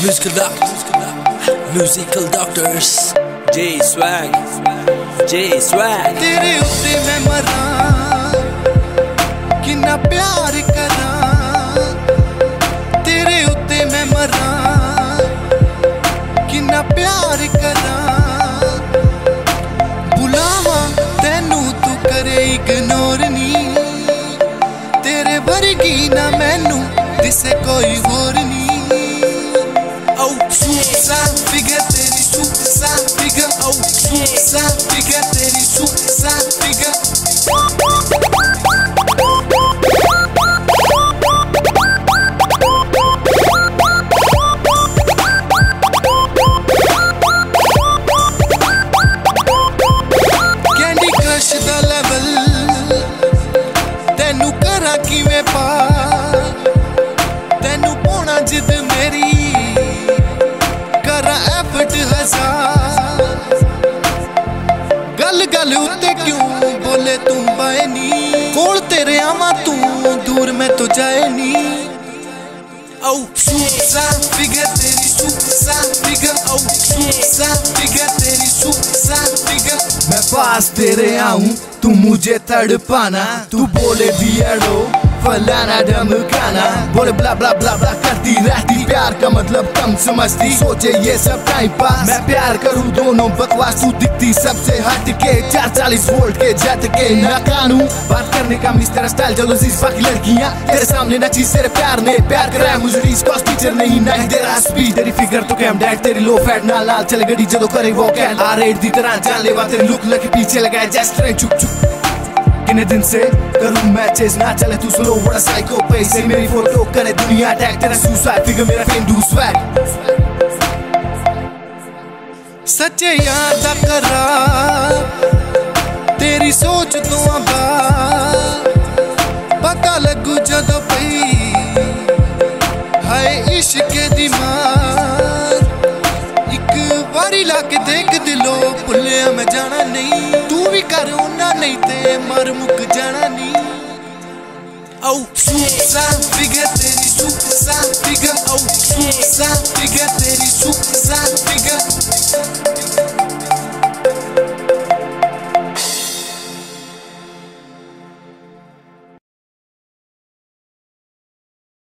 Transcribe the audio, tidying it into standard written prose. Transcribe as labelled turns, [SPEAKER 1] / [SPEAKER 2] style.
[SPEAKER 1] Musical doctors. J Swag.
[SPEAKER 2] तेरे उत्ते मैं मरां किन्ना प्यार करां, तेरे उत्ते मैं मरां किन्ना प्यार करां। बुलावा तेनू तू करे इग्नोर नी, तेरे वर्गी ना मैनू दिसे कोई होर नी। Figure तेरी super figure, oh super figure तेरी super figure। कैंडी क्रश दा लेवल तेनू करा किवें पार, तेनू पाउणा जिद मेरी गल गल उत्ते क्यों बोले तू बाए नी, कोल तेरे आवा तू दूर मैं तो जाए नी। औ super figure तेरी super figure, औ super figure तेरी super figure। मैं पास तेरे आऊं तू मुझे तड़पाना, तू बोले बियर्डो फलाना धमकाना, बोले ब्ला ब्ला ब्ला ब्ला करती रहती, प्यार का मतलब कम समझती, सोचे ये सब टाइम पास। मैं प्यार करूं दोनों बकवास, तू दिखती सबसे हटके 440 वोल्ट के झटके ना कानू। बात करने का मिस्टर स्टाइल जलोसीज बाकी लड़कियां तेरे सामने नची, तेरे प्यार ने प्यार कराया मुझे रीस्कॉस टीचर नहीं नहीं दे रहा स्पीड। तेरी फिगर तो कैम डैड तेरी लो फैट ना लाल चले गड़ी जदों करे वो कैल R8 दी तरह जान लेवा, तेरी लुक लगे पीछे लगाए जस्ट ट्रेन चुप चुप। कितने दिन से करूं मैचेस ना चले तू स्लो बड़ा साइको पेस से, मेरी फोटो करे दुनिया अटैक, तेरा सुसाइड फिगर मेरा फेम डू स्वैग। सच्चे याद करा तेरी सोच तो आबाद, पता लगू जदों पई हाय इश्क दी मार। एक बारी लाके देख दिलो भुलिया मैं जाना नहीं, तू भी कर उन्ना नहीं ते मर मुक जाना नहीं। औ super figure तेरी super figure, औ super figure तेरी super figure।